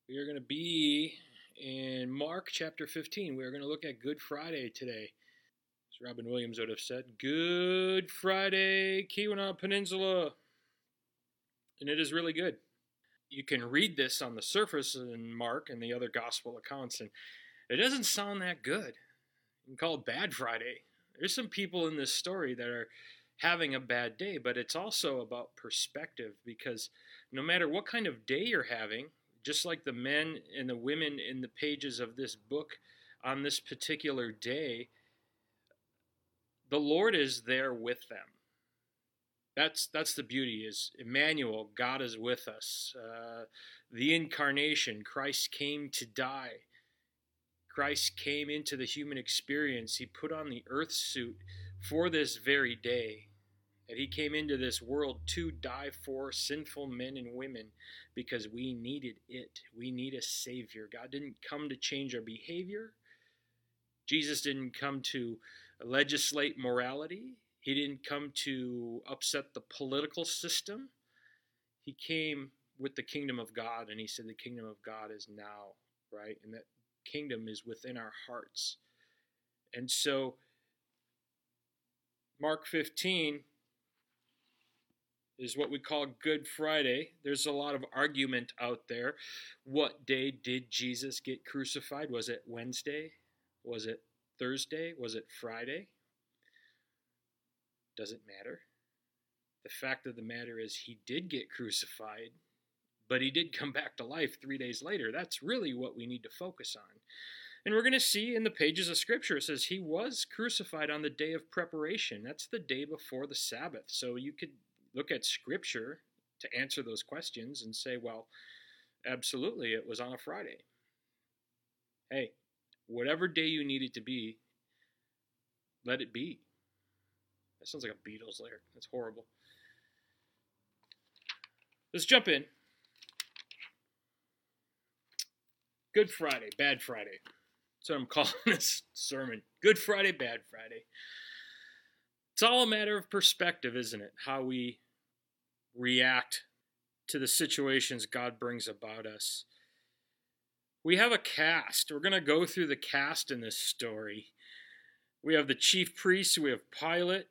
We are going to be in Mark chapter 15. We are going to look at Good Friday today. As Robin Williams would have said, Good Friday, Keweenaw Peninsula. And it is really good. You can read this on the surface in Mark and the other gospel accounts, and it doesn't sound that good. You can call it Bad Friday. There's some people in this story that are having a bad day, but it's also about perspective, because no matter what kind of day you're having, just like the men and the women in the pages of this book on this particular day, the Lord is there with them. That's the beauty, is Emmanuel, God is with us. The incarnation, Christ came to die. Christ came into the human experience. He put on the earth suit for this very day. That he came into this world to die for sinful men and women because we needed it. We need a Savior. God didn't come to change our behavior. Jesus didn't come to legislate morality. He didn't come to upset the political system. He came with the kingdom of God, and he said the kingdom of God is now, right? And that kingdom is within our hearts. And so, Mark 15 is what we call Good Friday. There's a lot of argument out there. What day did Jesus get crucified? Was it Wednesday? Was it Thursday? Was it Friday? Doesn't matter. The fact of the matter is he did get crucified, but he did come back to life 3 days later. That's really what we need to focus on. And we're going to see in the pages of Scripture, it says he was crucified on the day of preparation. That's the day before the Sabbath. So you could look at Scripture to answer those questions and say, well, absolutely, it was on a Friday. Hey, whatever day you need it to be, let it be. That sounds like a Beatles lyric. That's horrible. Let's jump in. Good Friday, Bad Friday. That's what I'm calling this sermon. Good Friday, Bad Friday. It's all a matter of perspective, isn't it? How we react to the situations God brings about us. We have a cast. We're going to go through the cast in this story. We have the chief priests. We have Pilate.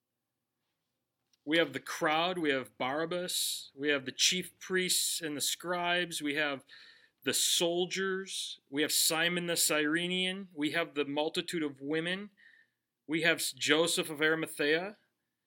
We have the crowd. We have Barabbas. We have the chief priests and the scribes. We have the soldiers. We have Simon the Cyrenian. We have the multitude of women. We have Joseph of Arimathea.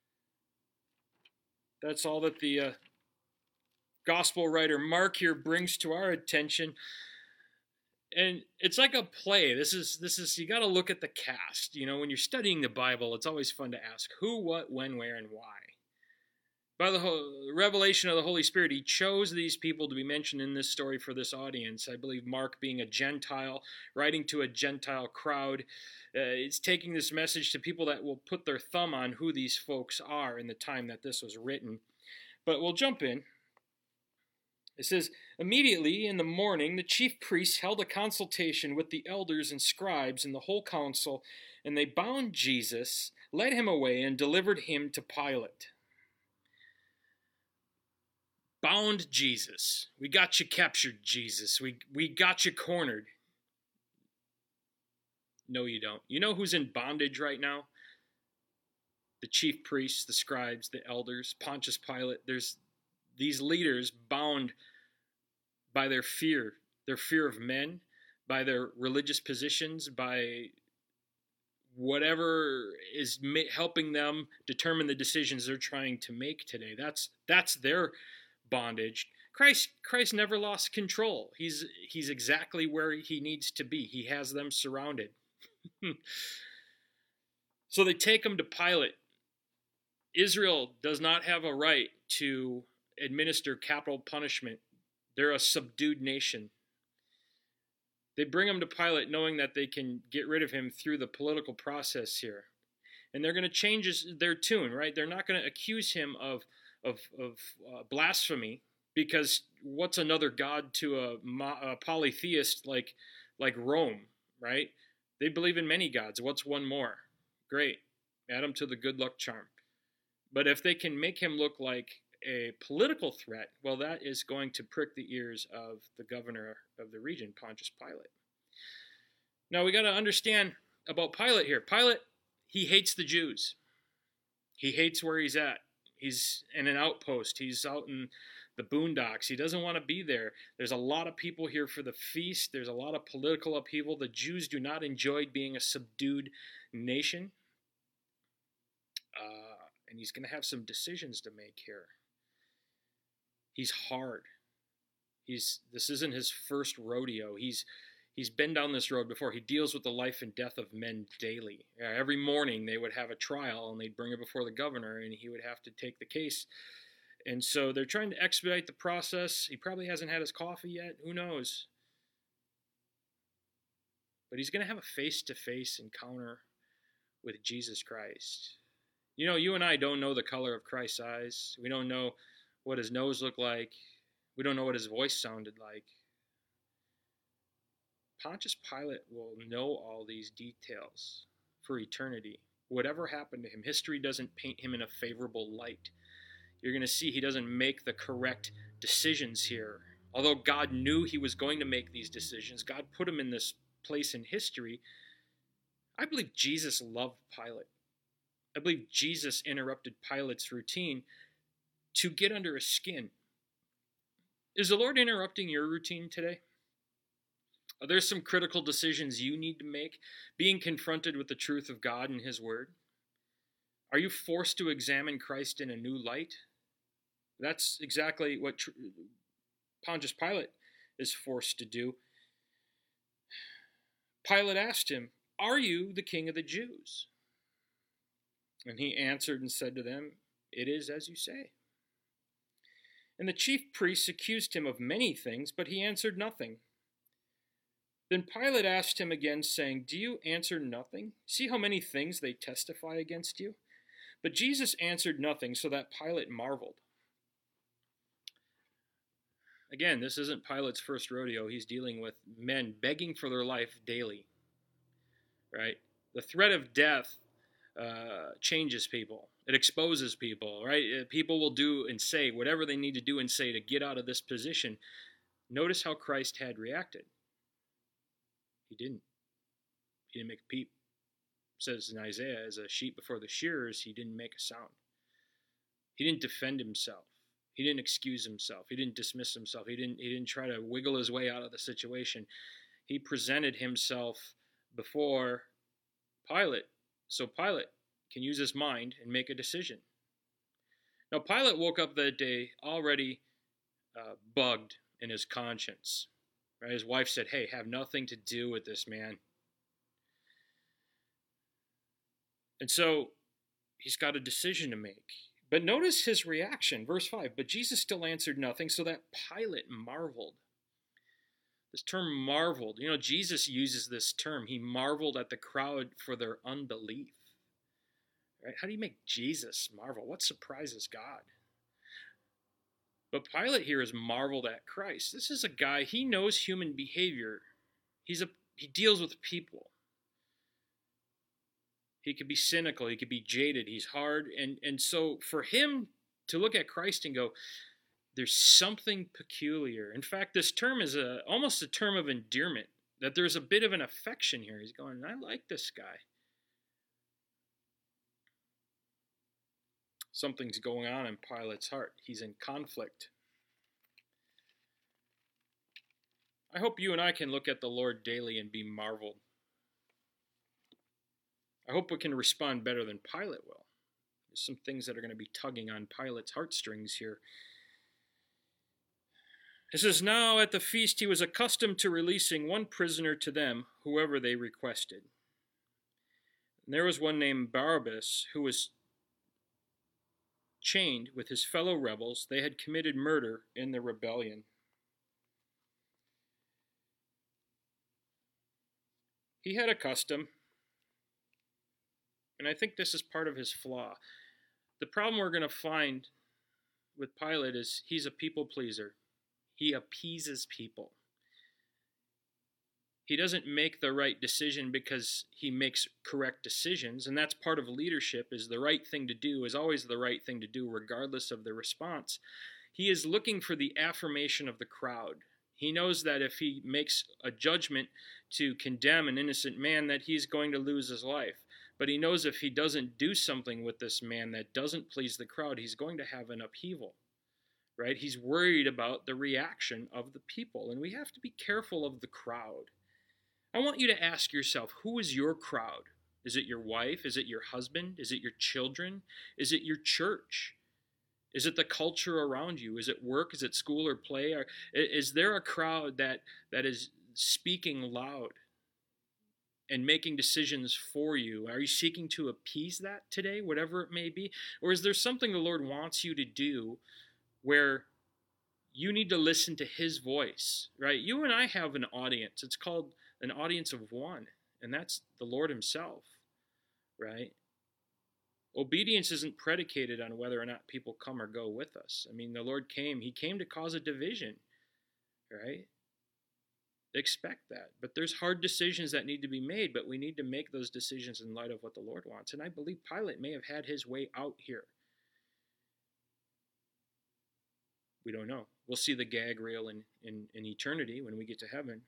That's all that the gospel writer Mark here brings to our attention. And it's like a play. This is you got to look at the cast. You know, when you're studying the Bible, it's always fun to ask who, what, when, where, and why. By the revelation of the Holy Spirit, he chose these people to be mentioned in this story for this audience. I believe Mark, being a Gentile, writing to a Gentile crowd, is taking this message to people that will put their thumb on who these folks are in the time that this was written. But we'll jump in. It says, immediately in the morning, the chief priests held a consultation with the elders and scribes and the whole council, and they bound Jesus, led him away, and delivered him to Pilate. Bound Jesus. We got you captured, Jesus. We got you cornered. No, you don't. You know who's in bondage right now? The chief priests, the scribes, the elders, Pontius Pilate. There's these leaders bound by their fear of men, by their religious positions, by whatever is helping them determine the decisions they're trying to make today. That's their bondage. Christ never lost control. He's exactly where he needs to be. He has them surrounded. So they take him to Pilate. Israel does not have a right to administer capital punishment. They're a subdued nation. They bring him to Pilate knowing that they can get rid of him through the political process here. And they're going to change their tune, right? They're not going to accuse him of blasphemy, because what's another god to a polytheist like Rome, right? They believe in many gods. What's one more? Great. Add him to the good luck charm. But if they can make him look like a political threat, well, that is going to prick the ears of the governor of the region, Pontius Pilate. Now, we got to understand about Pilate here. Pilate, he hates the Jews. He hates where he's at. He's in an outpost. He's out in the boondocks. He doesn't want to be there. There's a lot of people here for the feast. There's a lot of political upheaval. The Jews do not enjoy being a subdued nation. And he's going to have some decisions to make here. He's hard. This isn't his first rodeo. He's been down this road before. He deals with the life and death of men daily. Every morning they would have a trial and they'd bring it before the governor and he would have to take the case. And so they're trying to expedite the process. He probably hasn't had his coffee yet. Who knows? But he's going to have a face-to-face encounter with Jesus Christ. You know, you and I don't know the color of Christ's eyes. We don't know what his nose looked like. We don't know what his voice sounded like. Pontius Pilate will know all these details for eternity. Whatever happened to him, history doesn't paint him in a favorable light. You're going to see he doesn't make the correct decisions here. Although God knew he was going to make these decisions, God put him in this place in history. I believe Jesus loved Pilate. I believe Jesus interrupted Pilate's routine to get under his skin. Is the Lord interrupting your routine today? Are there some critical decisions you need to make, being confronted with the truth of God and his word? Are you forced to examine Christ in a new light? That's exactly what Pontius Pilate is forced to do. Pilate asked him, "Are you the king of the Jews?" And he answered and said to them, "It is as you say." And the chief priests accused him of many things, but he answered nothing. Then Pilate asked him again, saying, "Do you answer nothing? See how many things they testify against you?" But Jesus answered nothing, so that Pilate marveled. Again, this isn't Pilate's first rodeo. He's dealing with men begging for their life daily, right? The threat of death changes people. It exposes people, right? People will do and say whatever they need to do and say to get out of this position. Notice how Christ had reacted. He didn't. He didn't make a peep. It says in Isaiah, as a sheep before the shearers, he didn't make a sound. He didn't defend himself. He didn't excuse himself. He didn't dismiss himself. He didn't try to wiggle his way out of the situation. He presented himself before Pilate, so Pilate can use his mind and make a decision. Now, Pilate woke up that day already bugged in his conscience. Right? His wife said, "Hey, have nothing to do with this man." And so he's got a decision to make. But notice his reaction, verse 5. But Jesus still answered nothing, so that Pilate marveled. This term marveled, Jesus uses this term. He marveled at the crowd for their unbelief. Right? How do you make Jesus marvel? What surprises God? But Pilate here is marveled at Christ. This is a guy, he knows human behavior. He deals with people. He could be cynical. He could be jaded. He's hard. And so for him to look at Christ and go, there's something peculiar. In fact, this term is almost a term of endearment, that there's a bit of an affection here. He's going, I like this guy. Something's going on in Pilate's heart. He's in conflict. I hope you and I can look at the Lord daily and be marveled. I hope we can respond better than Pilate will. There's some things that are going to be tugging on Pilate's heartstrings here. It says, now at the feast he was accustomed to releasing one prisoner to them, whoever they requested. And there was one named Barabbas who was chained with his fellow rebels. They had committed murder in the rebellion. He had a custom, and I think this is part of his flaw. The problem we're going to find with Pilate is he's a people pleaser. He appeases people. He doesn't make the right decision because he makes correct decisions, and that's part of leadership. Is the right thing to do is always the right thing to do regardless of the response. He is looking for the affirmation of the crowd. He knows that if he makes a judgment to condemn an innocent man, that he's going to lose his life. But he knows if he doesn't do something with this man that doesn't please the crowd, he's going to have an upheaval, right? He's worried about the reaction of the people, and we have to be careful of the crowd. I want you to ask yourself, who is your crowd? Is it your wife? Is it your husband? Is it your children? Is it your church? Is it the culture around you? Is it work? Is it school or play? Or is there a crowd that is speaking loud and making decisions for you? Are you seeking to appease that today, whatever it may be? Or is there something the Lord wants you to do where you need to listen to his voice, right? You and I have an audience. It's called an audience of one, and that's the Lord himself, right? Obedience isn't predicated on whether or not people come or go with us. I mean, the Lord came. He came to cause a division, right? Expect that. But there's hard decisions that need to be made, but we need to make those decisions in light of what the Lord wants. And I believe Pilate may have had his way out here. We don't know. We'll see the gag reel in eternity when we get to heaven.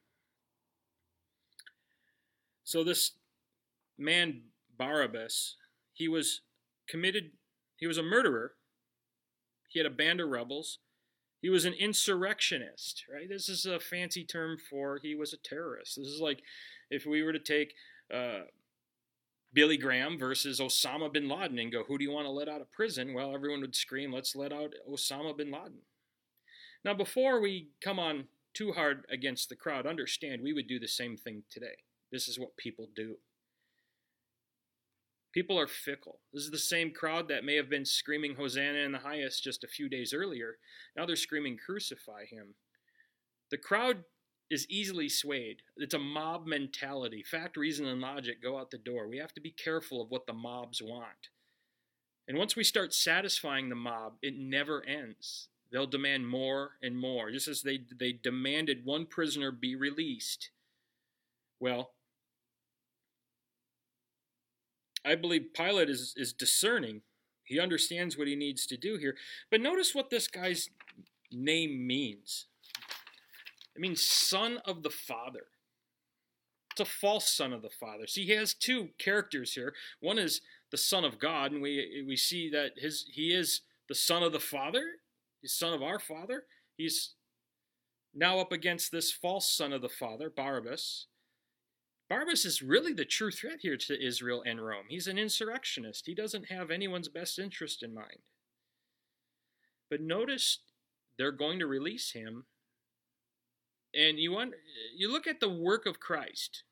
So this man, Barabbas, he was a murderer. He had a band of rebels. He was an insurrectionist, right? This is a fancy term for he was a terrorist. This is like if we were to take Billy Graham versus Osama bin Laden and go, who do you want to let out of prison? Well, everyone would scream, let's let out Osama bin Laden. Now, before we come on too hard against the crowd, understand we would do the same thing today. This is what people do. People are fickle. This is the same crowd that may have been screaming Hosanna in the highest just a few days earlier. Now they're screaming crucify him. The crowd is easily swayed. It's a mob mentality. Fact, reason, and logic go out the door. We have to be careful of what the mobs want. And once we start satisfying the mob, it never ends. They'll demand more and more. Just as they demanded one prisoner be released. Well, I believe Pilate is discerning. He understands what he needs to do here. But notice what this guy's name means. It means son of the Father. It's a false son of the Father. See, he has two characters here. One is the Son of God, and we see that he is the Son of the Father. He's Son of our Father. He's now up against this false son of the Father, Barabbas. Barabbas is really the true threat here to Israel and Rome. He's an insurrectionist. He doesn't have anyone's best interest in mind. But notice they're going to release him. And you look at the work of Christ.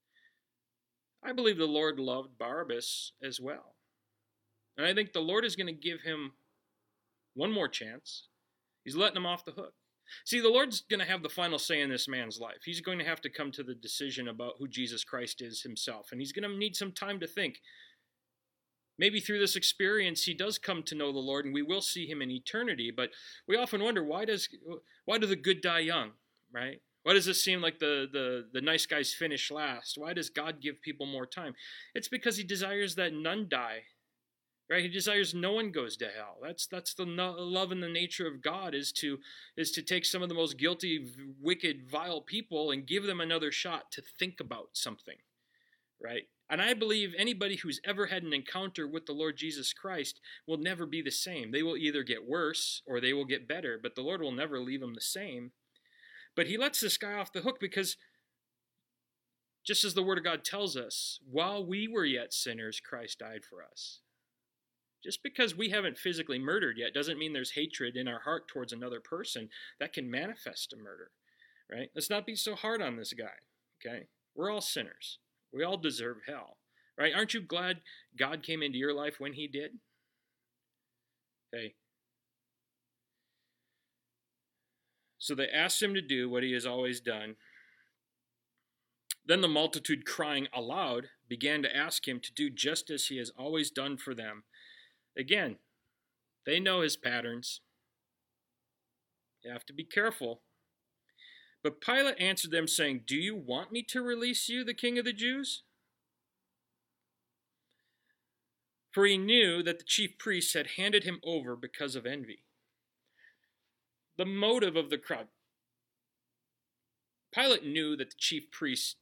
I believe the Lord loved Barabbas as well. And I think the Lord is going to give him one more chance. He's letting him off the hook. See, the Lord's going to have the final say in this man's life. He's going to have to come to the decision about who Jesus Christ is himself. And he's going to need some time to think. Maybe through this experience, he does come to know the Lord, and we will see him in eternity. But we often wonder, why do the good die young, right? Why does it seem like the nice guys finish last? Why does God give people more time? It's because he desires that none die. Right? He desires no one goes to hell. That's the love and the nature of God is to take some of the most guilty, wicked, vile people and give them another shot to think about something. Right? And I believe anybody who's ever had an encounter with the Lord Jesus Christ will never be the same. They will either get worse or they will get better, but the Lord will never leave them the same. But he lets this guy off the hook because just as the Word of God tells us, while we were yet sinners, Christ died for us. Just because we haven't physically murdered yet doesn't mean there's hatred in our heart towards another person that can manifest a murder, right? Let's not be so hard on this guy, okay? We're all sinners. We all deserve hell, right? Aren't you glad God came into your life when he did? Okay. So they asked him to do what he has always done. Then the multitude, crying aloud, began to ask him to do just as he has always done for them. Again, they know his patterns. You have to be careful. But Pilate answered them, saying, "Do you want me to release you, the king of the Jews?" For he knew that the chief priests had handed him over because of envy. The motive of the crowd. Pilate knew that the chief priests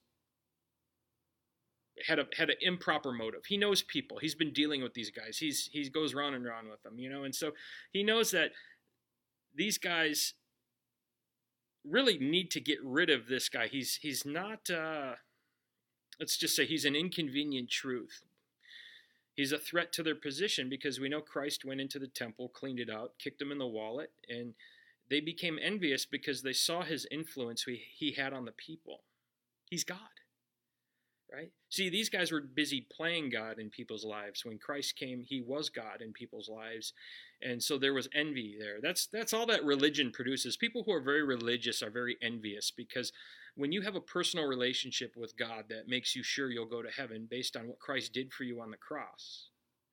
had an improper motive. He knows people. He's been dealing with these guys. He goes round and round with them, and so he knows that these guys really need to get rid of this guy. He's not. Let's just say he's an inconvenient truth. He's a threat to their position because we know Christ went into the temple, cleaned it out, kicked him in the wallet, and they became envious because they saw his influence he had on the people. He's God, right? See, these guys were busy playing God in people's lives. When Christ came, he was God in people's lives. And so there was envy there. That's all that religion produces. People who are very religious are very envious because when you have a personal relationship with God that makes you sure you'll go to heaven based on what Christ did for you on the cross,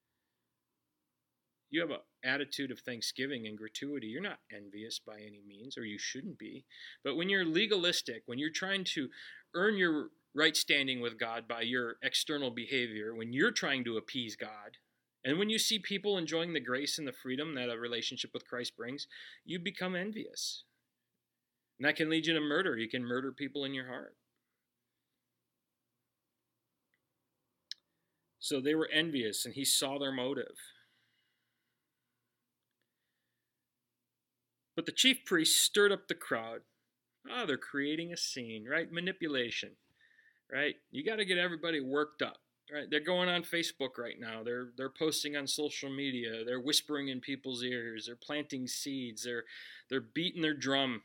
you have an attitude of thanksgiving and gratuity. You're not envious by any means, or you shouldn't be. But when you're legalistic, when you're trying to earn your right standing with God by your external behavior, when you're trying to appease God, and when you see people enjoying the grace and the freedom that a relationship with Christ brings, you become envious. And that can lead you to murder. You can murder people in your heart. So they were envious, and he saw their motive. But the chief priests stirred up the crowd. They're creating a scene, right? Manipulation, right? You got to get everybody worked up, right? They're going on Facebook right now. They're posting on social media. They're whispering in people's ears. They're planting seeds. They're beating their drum.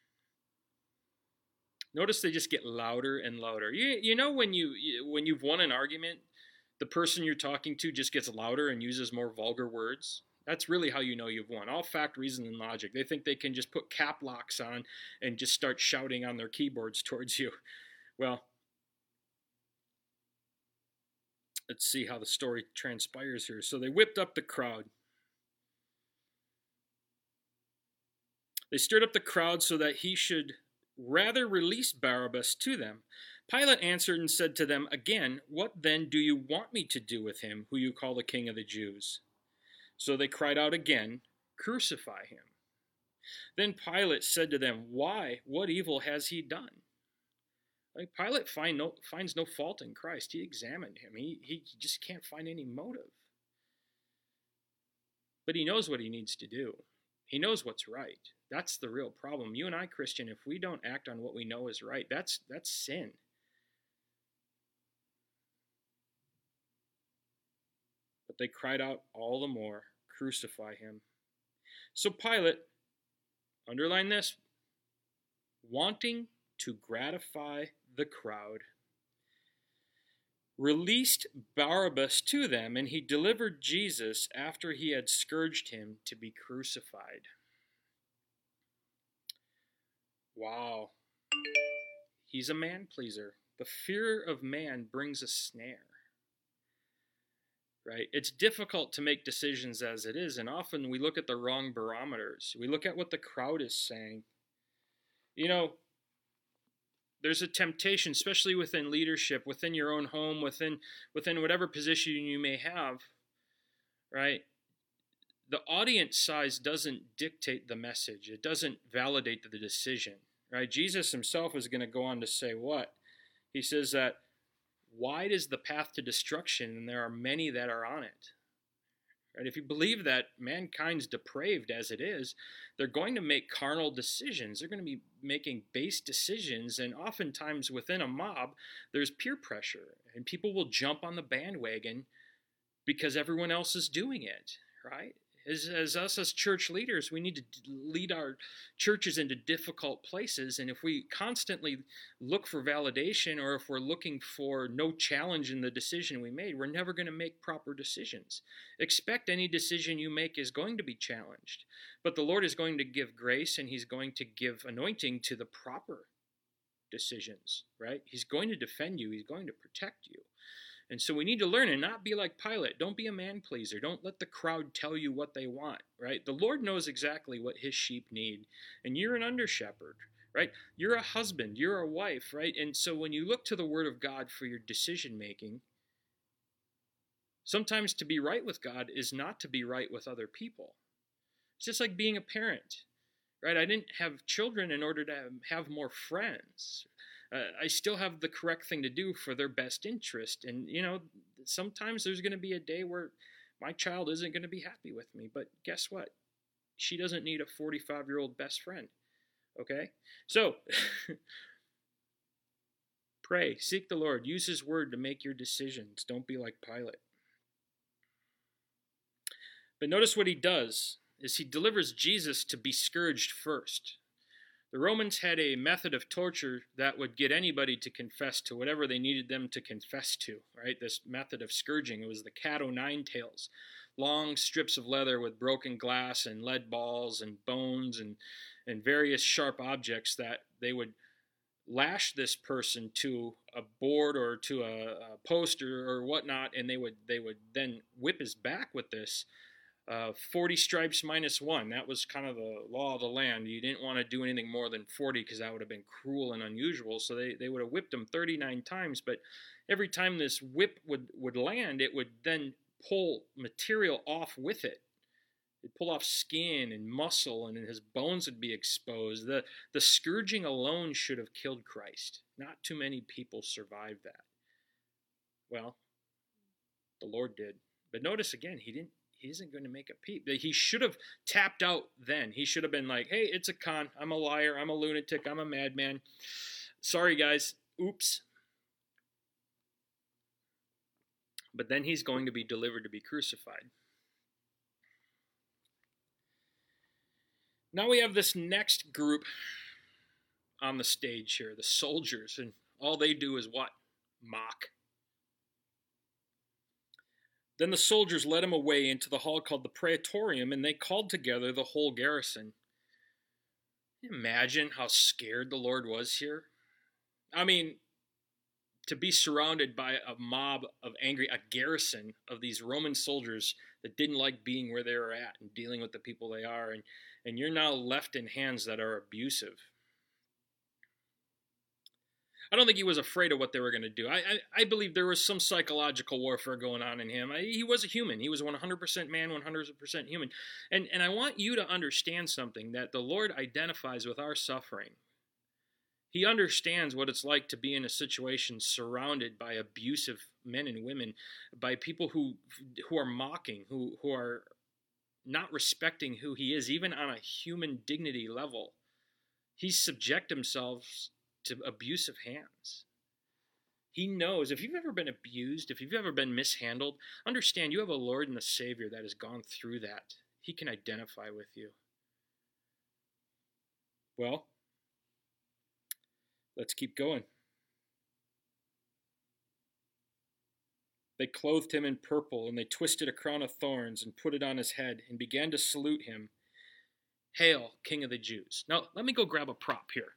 Notice they just get louder and louder. You know when you've won an argument, the person you're talking to just gets louder and uses more vulgar words? That's really how you know you've won. All fact, reason, and logic. They think they can just put cap locks on and just start shouting on their keyboards towards you. Well, let's see how the story transpires here. So they whipped up the crowd. They stirred up the crowd so that he should rather release Barabbas to them. Pilate answered and said to them again, "What then do you want me to do with him, who you call the King of the Jews?" So they cried out again, "Crucify him." Then Pilate said to them, "Why? What evil has he done?" Pilate finds no fault in Christ. He examined him. He just can't find any motive. But he knows what he needs to do. He knows what's right. That's the real problem. You and I, Christian, if we don't act on what we know is right, that's sin. But they cried out all the more, "Crucify him." So Pilate, underline this, wanting to gratify the crowd, released Barabbas to them, and he delivered Jesus after he had scourged him to be crucified. Wow. He's a man pleaser. The fear of man brings a snare. Right? It's difficult to make decisions as it is, and often we look at the wrong barometers. We look at what the crowd is saying. There's a temptation, especially within leadership, within your own home, within whatever position you may have, right? The audience size doesn't dictate the message. It doesn't validate the decision, right? Jesus himself is going to go on to say what? He says that wide is the path to destruction, and there are many that are on it. Right? If you believe that mankind's depraved as it is, they're going to make carnal decisions. They're going to be making base decisions, and oftentimes within a mob, there's peer pressure, and people will jump on the bandwagon because everyone else is doing it, right? As us as church leaders, we need to lead our churches into difficult places, and if we constantly look for validation, or if we're looking for no challenge in the decision we made, we're never going to make proper decisions. Expect any decision you make is going to be challenged, but the Lord is going to give grace, and he's going to give anointing to the proper decisions, right? He's going to defend you. He's going to protect you. And so we need to learn and not be like Pilate. Don't be a man pleaser. Don't let the crowd tell you what they want, right? The Lord knows exactly what his sheep need, and you're an under shepherd, right? You're a husband, you're a wife, right? And so when you look to the Word of God for your decision making, sometimes to be right with God is not to be right with other people. It's just like being a parent, right? I didn't have children in order to have more friends. I still have the correct thing to do for their best interest. And, sometimes there's going to be a day where my child isn't going to be happy with me. But guess what? She doesn't need a 45-year-old best friend. Okay? So, pray, seek the Lord, use His word to make your decisions. Don't be like Pilate. But notice what he does is he delivers Jesus to be scourged first. The Romans had a method of torture that would get anybody to confess to whatever they needed them to confess to, right? This method of scourging, it was the cat o' nine tails. Long strips of leather with broken glass and lead balls and bones and various sharp objects that they would lash this person to a board or to a post or whatnot, and they would then whip his back with this. 40 stripes minus one. That was kind of the law of the land. You didn't want to do anything more than 40 because that would have been cruel and unusual. So they would have whipped him 39 times. But every time this whip would land, it would then pull material off with it. It'd pull off skin and muscle, and his bones would be exposed. The scourging alone should have killed Christ. Not too many people survived that. Well, the Lord did. But notice again, he isn't going to make a peep. He should have tapped out then. He should have been like, hey, it's a con. I'm a liar. I'm a lunatic. I'm a madman. Sorry, guys. Oops. But then he's going to be delivered to be crucified. Now we have this next group on the stage here, the soldiers, and all they do is what? Mock. Then the soldiers led him away into the hall called the Praetorium, and they called together the whole garrison. Can you imagine how scared the Lord was here? I mean, to be surrounded by a mob of a garrison of these Roman soldiers that didn't like being where they were at and dealing with the people they are, and you're now left in hands that are abusive. I don't think he was afraid of what they were going to do. I believe there was some psychological warfare going on in him. He was a human. He was 100% man, 100% human. And I want you to understand something, that the Lord identifies with our suffering. He understands what it's like to be in a situation surrounded by abusive men and women, by people who are mocking, who are not respecting who he is, even on a human dignity level. He subjects himself to abusive hands. He knows, if you've ever been abused, if you've ever been mishandled, understand you have a Lord and a Savior that has gone through that. He can identify with you. Well, let's keep going. They clothed him in purple, and they twisted a crown of thorns and put it on his head, and began to salute him. Hail, King of the Jews. Now, let me go grab a prop here.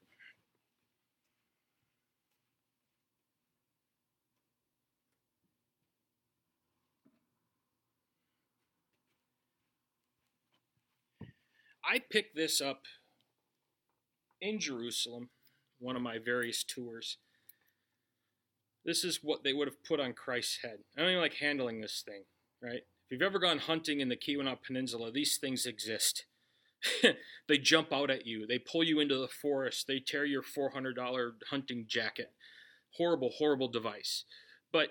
I picked this up in Jerusalem, one of my various tours. This is what they would have put on Christ's head. I don't even like handling this thing, right? If you've ever gone hunting in the Keweenaw Peninsula, these things exist. They jump out at you. They pull you into the forest. They tear your $400 hunting jacket. Horrible, horrible device. But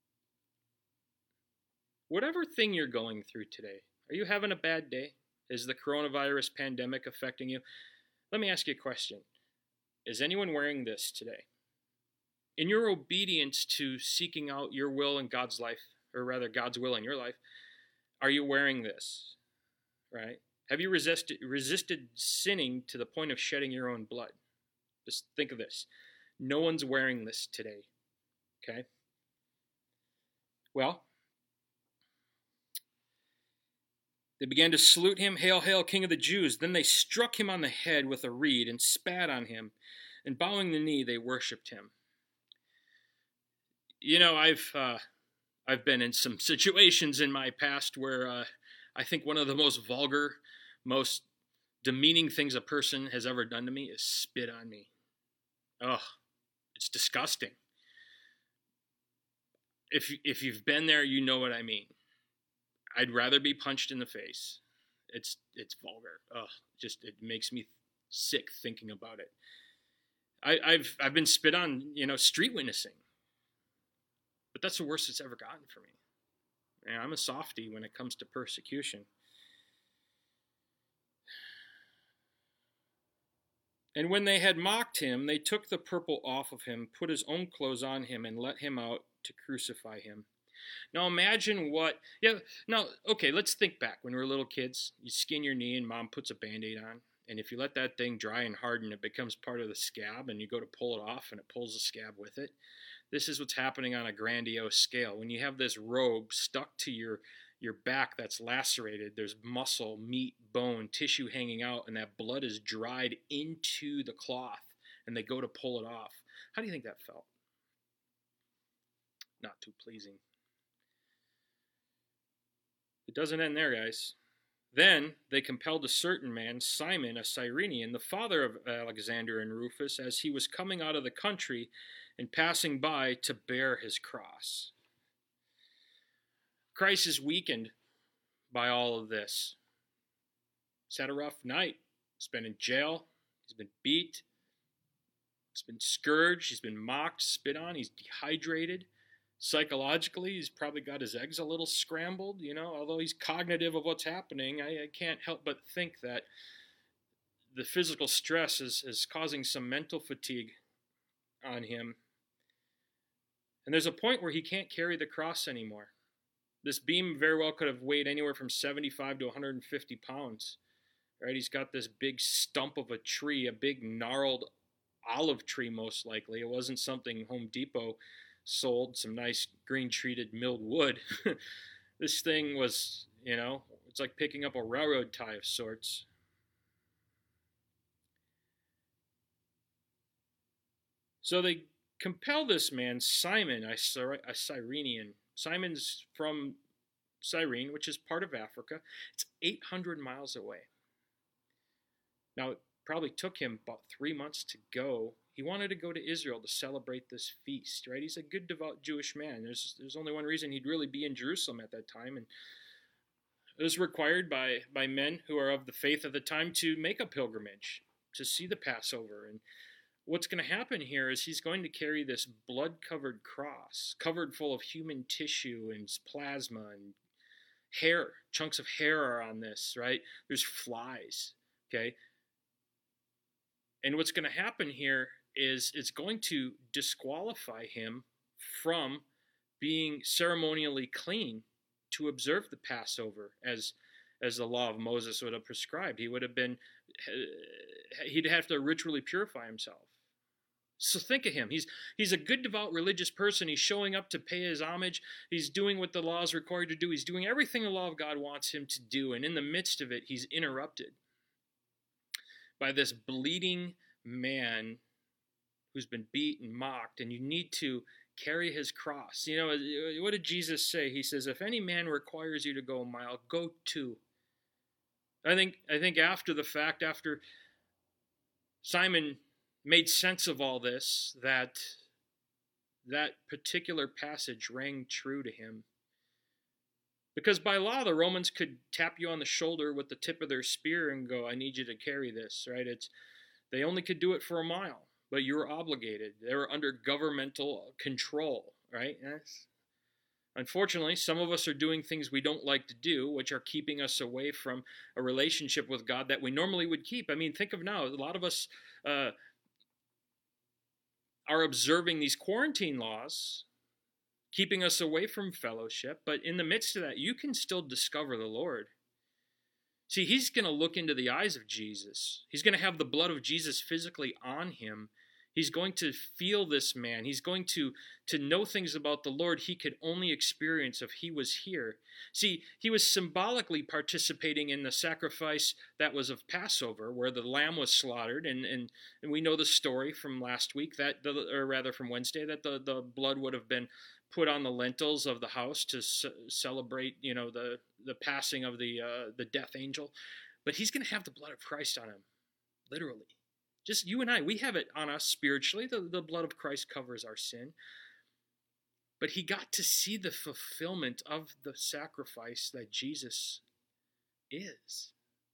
whatever thing you're going through today, are you having a bad day? Is the coronavirus pandemic affecting you? Let me ask you a question. Is anyone wearing this today? In your obedience to seeking out your will in God's life, or rather God's will in your life, are you wearing this? Right? Have you resisted sinning to the point of shedding your own blood? Just think of this. No one's wearing this today. Okay? Well, they began to salute him, Hail, hail, King of the Jews. Then they struck him on the head with a reed and spat on him, and bowing the knee, they worshipped him. You know, I've been in some situations in my past where I think one of the most vulgar, most demeaning things a person has ever done to me is spit on me. Ugh, it's disgusting. If you've been there, you know what I mean. I'd rather be punched in the face. It's vulgar. Ugh, it makes me sick thinking about it. I've been spit on, street witnessing, but that's the worst it's ever gotten for me. And I'm a softie when it comes to persecution. And when they had mocked him, they took the purple off of him, put his own clothes on him, and let him out to crucify him. Now imagine let's think back. When we were little kids, you skin your knee and mom puts a Band-Aid on. And if you let that thing dry and harden, it becomes part of the scab, and you go to pull it off, and it pulls the scab with it. This is what's happening on a grandiose scale. When you have this robe stuck to your back that's lacerated, there's muscle, meat, bone, tissue hanging out, and that blood is dried into the cloth, and they go to pull it off. How do you think that felt? Not too pleasing. It doesn't end there, guys. Then they compelled a certain man, Simon, a Cyrenian, the father of Alexander and Rufus, as he was coming out of the country and passing by, to bear his cross. Christ is weakened by all of this. He's had a rough night. He's been in jail. He's been beat. He's been scourged. He's been mocked, spit on. He's dehydrated. Psychologically, he's probably got his eggs a little scrambled, although he's cognitive of what's happening. I can't help but think that the physical stress is causing some mental fatigue on him. And there's a point where he can't carry the cross anymore. This beam very well could have weighed anywhere from 75 to 150 pounds. Right? He's got this big stump of a tree, a big gnarled olive tree most likely. It wasn't something Home Depot sold, some nice green treated milled wood. This thing was, it's like picking up a railroad tie of sorts. So they compel this man, Simon, a Cyrenian. Simon's from Cyrene, which is part of Africa. It's 800 miles away. Now, it probably took him about 3 months to go. He wanted to go to Israel to celebrate this feast, right? He's a good, devout Jewish man. There's only one reason he'd really be in Jerusalem at that time, and it was required by men who are of the faith of the time to make a pilgrimage to see the Passover. And what's going to happen here is he's going to carry this blood-covered cross, covered full of human tissue and plasma and hair. Chunks of hair are on this, right? There's flies, okay? And what's going to happen here is it's going to disqualify him from being ceremonially clean to observe the Passover as the law of Moses would have prescribed. He'd have to ritually purify himself. So think of him. He's a good, devout, religious person. He's showing up to pay his homage. He's doing what the law is required to do. He's doing everything the law of God wants him to do. And in the midst of it, he's interrupted by this bleeding man who's been beat and mocked, and you need to carry his cross. What did Jesus say? He says, if any man requires you to go a mile, go 2. I think after the fact, after Simon made sense of all this, that particular passage rang true to him. Because by law, the Romans could tap you on the shoulder with the tip of their spear and go, I need you to carry this, right? They only could do it for a mile, but you were obligated. They were under governmental control, right? Yes. Unfortunately, some of us are doing things we don't like to do, which are keeping us away from a relationship with God that we normally would keep. I mean, think of now, a lot of us are observing these quarantine laws, keeping us away from fellowship, but in the midst of that, you can still discover the Lord. See, he's going to look into the eyes of Jesus. He's going to have the blood of Jesus physically on him. He's going to feel this man. He's going to know things about the Lord he could only experience if he was here. See, he was symbolically participating in the sacrifice that was of Passover, where the lamb was slaughtered, and we know the story from last week, from Wednesday, that the blood would have been put on the lintels of the house to celebrate, the passing of the death angel. But he's going to have the blood of Christ on him, literally. Just you and I, we have it on us spiritually. The blood of Christ covers our sin. But he got to see the fulfillment of the sacrifice that Jesus is.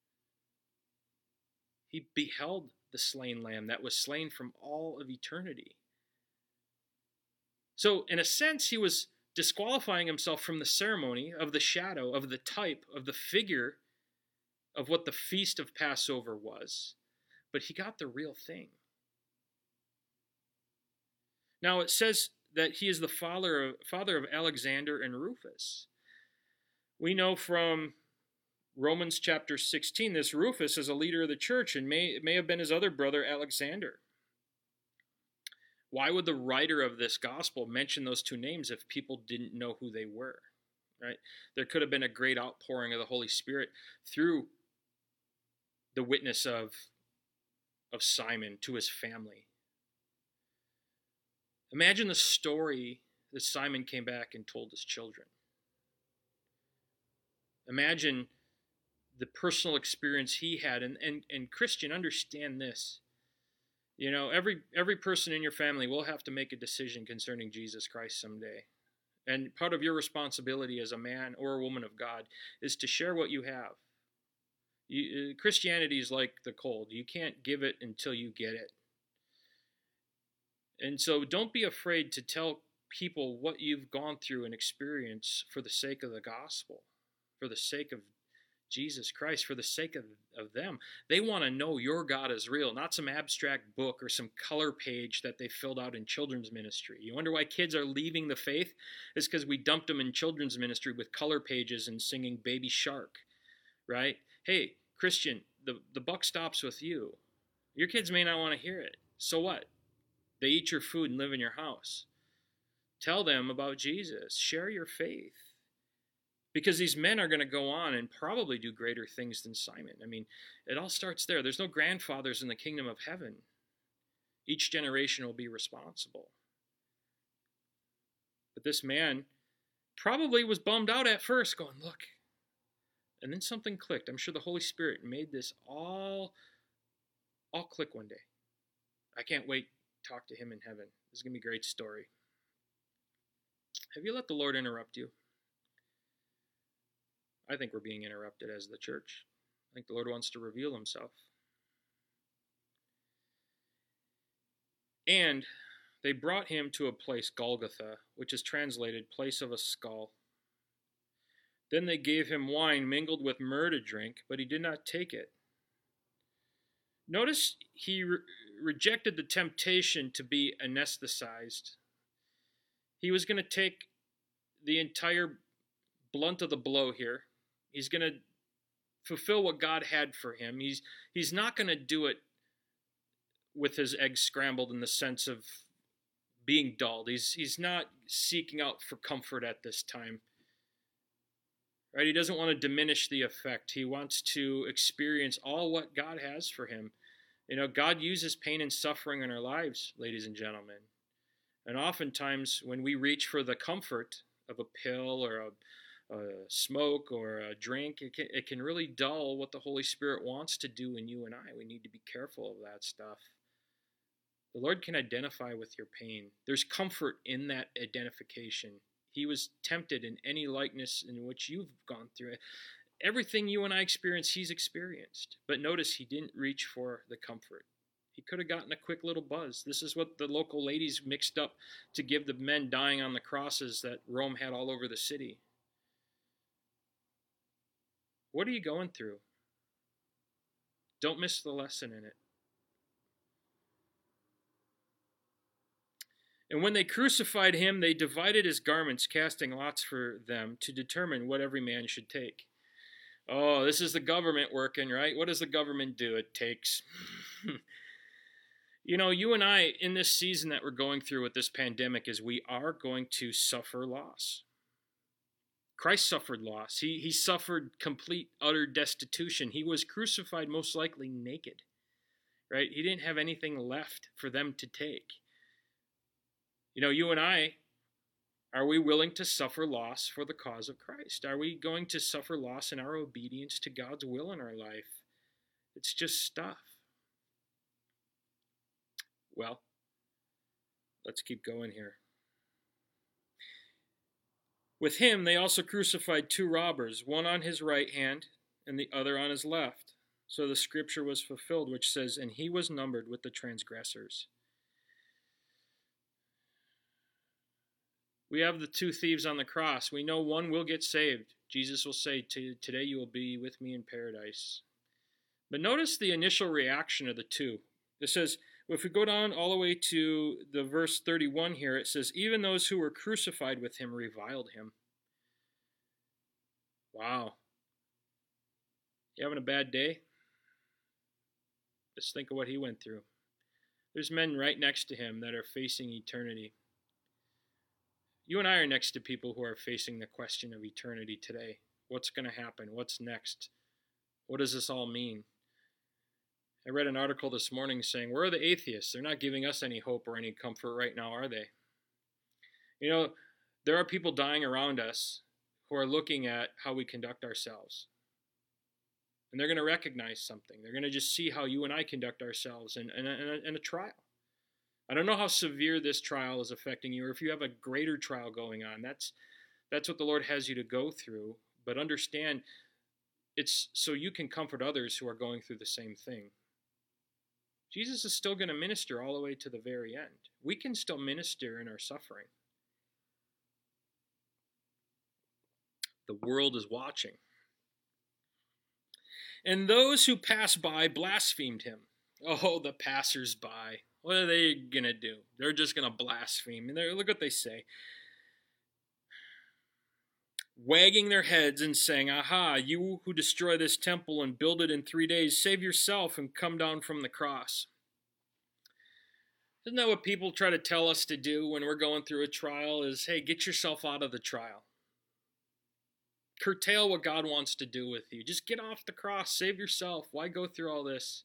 He beheld the slain lamb that was slain from all of eternity. So, in a sense, he was disqualifying himself from the ceremony of the shadow, of the type, of the figure of what the feast of Passover was. But he got the real thing. Now, it says that he is the father of Alexander and Rufus. We know from Romans chapter 16, this Rufus is a leader of the church and may have been his other brother Alexander. Why would the writer of this gospel mention those two names if people didn't know who they were? Right? There could have been a great outpouring of the Holy Spirit through the witness of Simon to his family. Imagine the story that Simon came back and told his children. Imagine the personal experience he had. And Christian, understand this. You know, every person in your family will have to make a decision concerning Jesus Christ someday. And part of your responsibility as a man or a woman of God is to share what you have. Christianity is like the cold. You can't give it until you get it. And so don't be afraid to tell people what you've gone through and experienced for the sake of the gospel, for the sake of Jesus Christ, for the sake of them. They want to know your God is real, not some abstract book or some color page that they filled out in children's ministry. You wonder why kids are leaving the faith? It's because we dumped them in children's ministry with color pages and singing Baby Shark, right? Hey, Christian, the buck stops with you. Your kids may not want to hear it. So what? They eat your food and live in your house. Tell them about Jesus. Share your faith. Because these men are going to go on and probably do greater things than Simon. I mean, it all starts there. There's no grandfathers in the kingdom of heaven. Each generation will be responsible. But this man probably was bummed out at first, going, look. And then something clicked. I'm sure the Holy Spirit made this all click one day. I can't wait to talk to him in heaven. This is going to be a great story. Have you let the Lord interrupt you? I think we're being interrupted as the church. I think the Lord wants to reveal himself. And they brought him to a place, Golgotha, which is translated place of a skull. Then they gave him wine mingled with myrrh to drink, but he did not take it. Notice he rejected the temptation to be anesthetized. He was going to take the entire blunt of the blow here. He's going to fulfill what God had for him. He's not going to do it with his eggs scrambled in the sense of being dulled. He's not seeking out for comfort at this time. Right? He doesn't want to diminish the effect. He wants to experience all what God has for him. You know, God uses pain and suffering in our lives, ladies and gentlemen. And oftentimes when we reach for the comfort of a pill or a smoke or a drink, it can really dull what the Holy Spirit wants to do in you and I. We need to be careful of that stuff. The Lord can identify with your pain. There's comfort in that identification. He was tempted in any likeness in which you've gone through. Everything you and I experience, he's experienced. But notice he didn't reach for the comfort. He could have gotten a quick little buzz. This is what the local ladies mixed up to give the men dying on the crosses that Rome had all over the city. What are you going through? Don't miss the lesson in it. And when they crucified him, they divided his garments, casting lots for them to determine what every man should take. Oh, this is the government working, right? What does the government do? It takes. You know, you and I, in this season that we're going through with this pandemic, is we are going to suffer loss. Christ suffered loss. He suffered complete, utter destitution. He was crucified most likely naked, right? He didn't have anything left for them to take. You know, you and I, are we willing to suffer loss for the cause of Christ? Are we going to suffer loss in our obedience to God's will in our life? It's just stuff. Well, let's keep going here. With him they also crucified 2 robbers, one on his right hand and the other on his left. So the scripture was fulfilled, which says, and he was numbered with the transgressors. We have the 2 thieves on the cross. We know one will get saved. Jesus will say, today you will be with me in paradise. But notice the initial reaction of the 2. It says, if we go down all the way to the verse 31 here, it says, even those who were crucified with him reviled him. Wow. You having a bad day? Just think of what he went through. There's men right next to him that are facing eternity. You and I are next to people who are facing the question of eternity today. What's going to happen? What's next? What does this all mean? I read an article this morning saying, where are the atheists? They're not giving us any hope or any comfort right now, are they? You know, there are people dying around us who are looking at how we conduct ourselves. And they're going to recognize something. They're going to just see how you and I conduct ourselves in a trial. I don't know how severe this trial is affecting you, or if you have a greater trial going on. That's what the Lord has you to go through. But understand, it's so you can comfort others who are going through the same thing. Jesus is still going to minister all the way to the very end. We can still minister in our suffering. The world is watching. And those who passed by blasphemed him. Oh, the passers-by. What are they going to do? They're just going to blaspheme. And look what they say. Wagging their heads and saying, aha, you who destroy this temple and build it in 3 days, save yourself and come down from the cross. Isn't that what people try to tell us to do when we're going through a trial is, hey, get yourself out of the trial. Curtail what God wants to do with you. Just get off the cross. Save yourself. Why go through all this?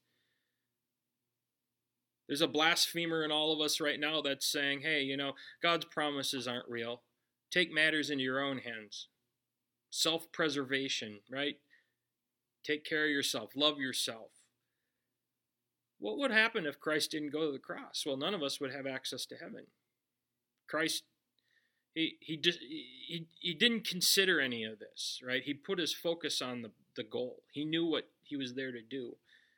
There's a blasphemer in all of us right now that's saying, hey, you know, God's promises aren't real. Take matters into your own hands. Self-preservation, right? Take care of yourself. Love yourself. What would happen if Christ didn't go to the cross? Well, none of us would have access to heaven. Christ, he didn't consider any of this, right? He put his focus on the goal. He knew what he was there to do.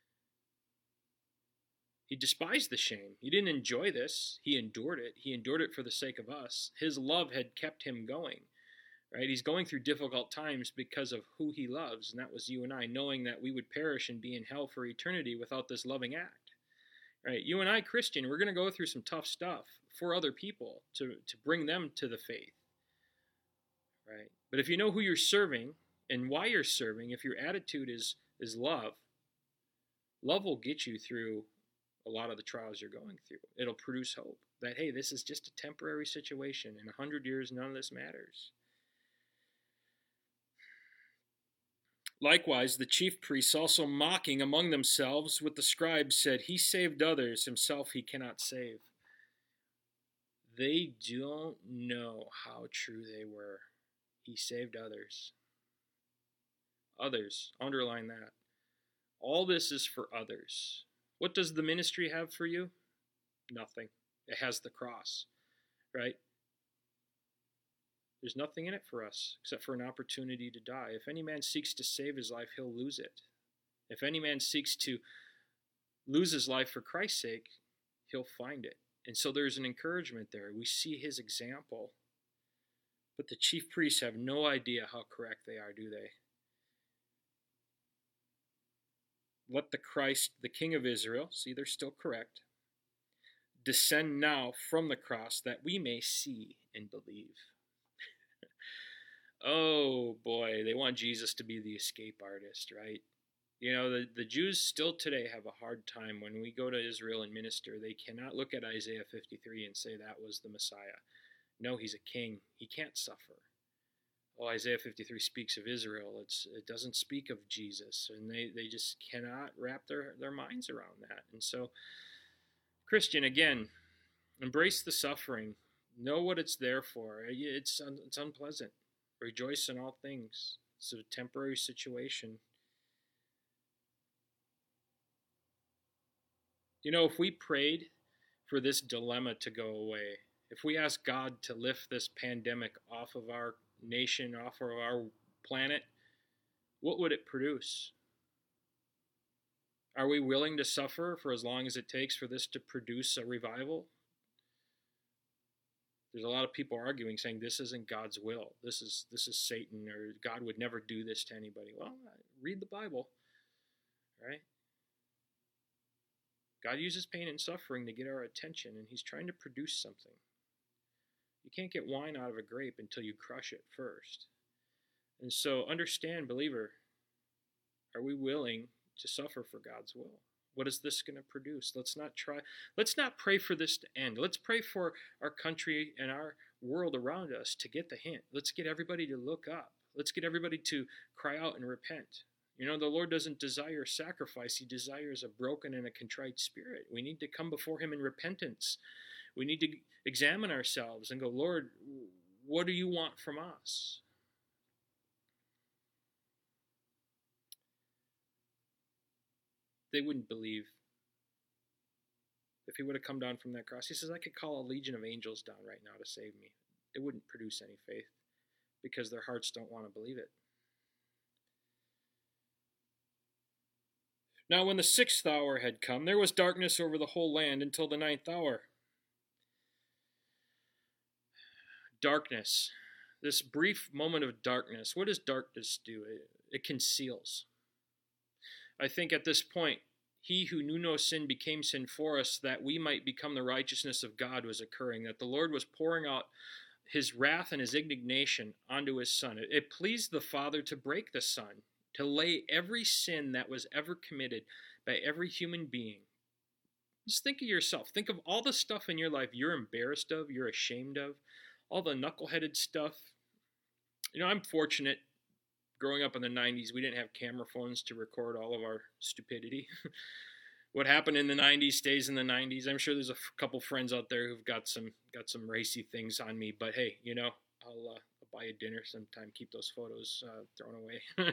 He despised the shame. He didn't enjoy this. He endured it. He endured it for the sake of us. His love had kept him going, right? He's going through difficult times because of who he loves, and that was you and I, knowing that we would perish and be in hell for eternity without this loving act, right? You and I, Christian, we're going to go through some tough stuff for other people to bring them to the faith, right? But if you know who you're serving and why you're serving, if your attitude is love, love will get you through a lot of the trials you're going through. It'll produce hope that, hey, this is just a temporary situation. In 100 years, none of this matters. Likewise, the chief priests, also mocking among themselves with the scribes, said, he saved others, himself he cannot save. They don't know how true they were. He saved others. Others, underline that. All this is for others. What does the ministry have for you? Nothing. It has the cross, right? There's nothing in it for us except for an opportunity to die. If any man seeks to save his life, he'll lose it. If any man seeks to lose his life for Christ's sake, he'll find it. And so there's an encouragement there. We see his example. But the chief priests have no idea how correct they are, do they? Let the Christ, the King of Israel, see, they're still correct, descend now from the cross that we may see and believe. Oh boy, they want Jesus to be the escape artist, right? You know, the Jews still today have a hard time when we go to Israel and minister. They cannot look at Isaiah 53 and say that was the Messiah. No, he's a king. He can't suffer. Oh, Isaiah 53 speaks of Israel. It doesn't speak of Jesus. And they just cannot wrap their minds around that. And so, Christian, again, embrace the suffering. Know what it's there for. It's unpleasant. Rejoice in all things. It's a temporary situation. If we prayed for this dilemma to go away, if we asked God to lift this pandemic off of our nation, off of our planet, what would it produce? Are we willing to suffer for as long as it takes for this to produce a revival? There's a lot of people arguing, saying this isn't God's will. This is Satan, or God would never do this to anybody. Well, read the Bible, right? God uses pain and suffering to get our attention, and he's trying to produce something. You can't get wine out of a grape until you crush it first. And so understand, believer, are we willing to suffer for God's will? What is this going to produce? Let's not pray for this to end. Let's pray for our country and our world around us to get the hint. Let's get everybody to look up. Let's get everybody to cry out and repent. The Lord doesn't desire sacrifice. He desires a broken and a contrite spirit. We need to come before him in repentance. We need to examine ourselves and go, Lord, what do you want from us? They wouldn't believe. If he would have come down from that cross, he says, I could call a legion of angels down right now to save me. It wouldn't produce any faith because their hearts don't want to believe it. Now when the 6th hour had come, there was darkness over the whole land until the 9th hour. Darkness. This brief moment of darkness. What does darkness do? It conceals. I think at this point, he who knew no sin became sin for us, that we might become the righteousness of God, was occurring, that the Lord was pouring out his wrath and his indignation onto his Son. It pleased the Father to break the Son, to lay every sin that was ever committed by every human being. Just think of yourself. Think of all the stuff in your life you're embarrassed of, you're ashamed of, all the knuckleheaded stuff. I'm fortunate. Growing up in the 90s, we didn't have camera phones to record all of our stupidity. What happened in the 90s stays in the 90s. I'm sure there's a couple friends out there who've got some racy things on me, but hey, I'll buy you dinner sometime. Keep those photos thrown away.